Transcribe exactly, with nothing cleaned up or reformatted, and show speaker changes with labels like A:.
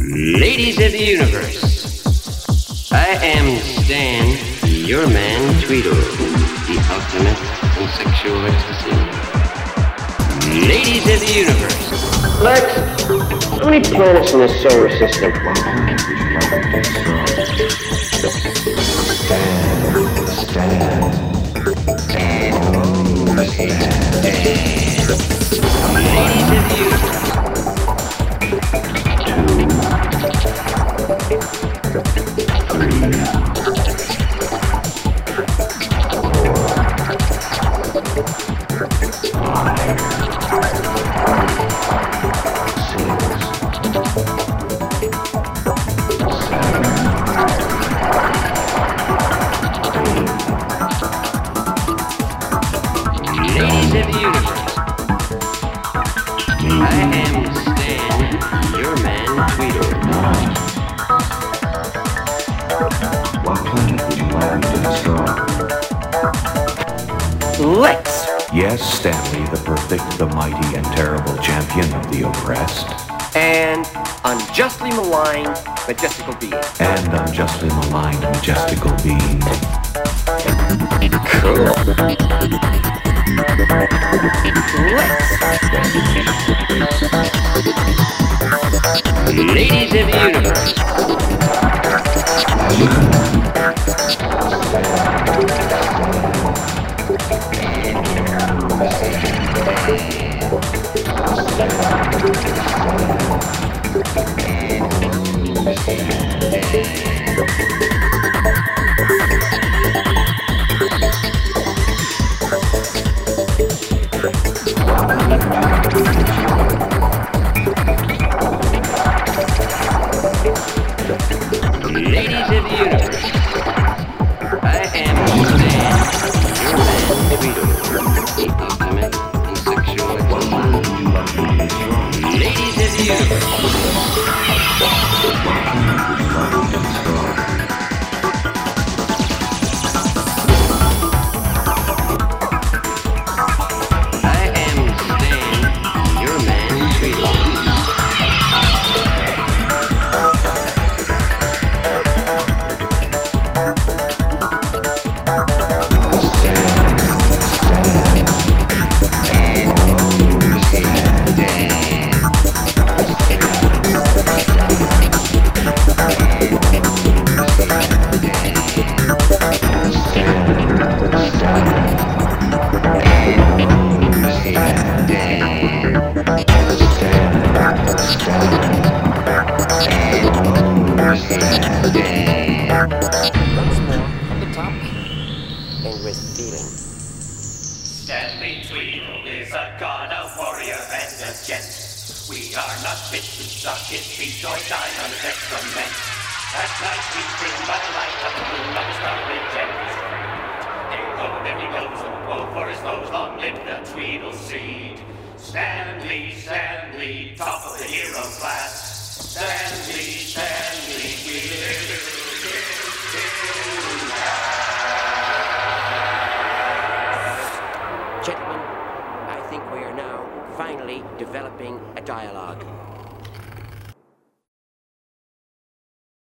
A: Ladies of the universe, I am Stan, your man Tweedle, the ultimate in sexual ecstasy. Ladies of the universe, Lex, how many planets in the solar system? Stan, Stan, oh, Stan. Ladies of the universe.
B: Lex!
C: Yes, Stanley, the perfect, the mighty, and terrible champion of the oppressed.
B: And unjustly maligned, majestical being.
C: And unjustly maligned, majestical being.
B: Cool. Lex!
A: Ladies of the universe.
D: Stanley, Stanley, top of the hero class. Stanley, Stanley, we live
B: Gentlemen, I think we are now finally developing a dialogue.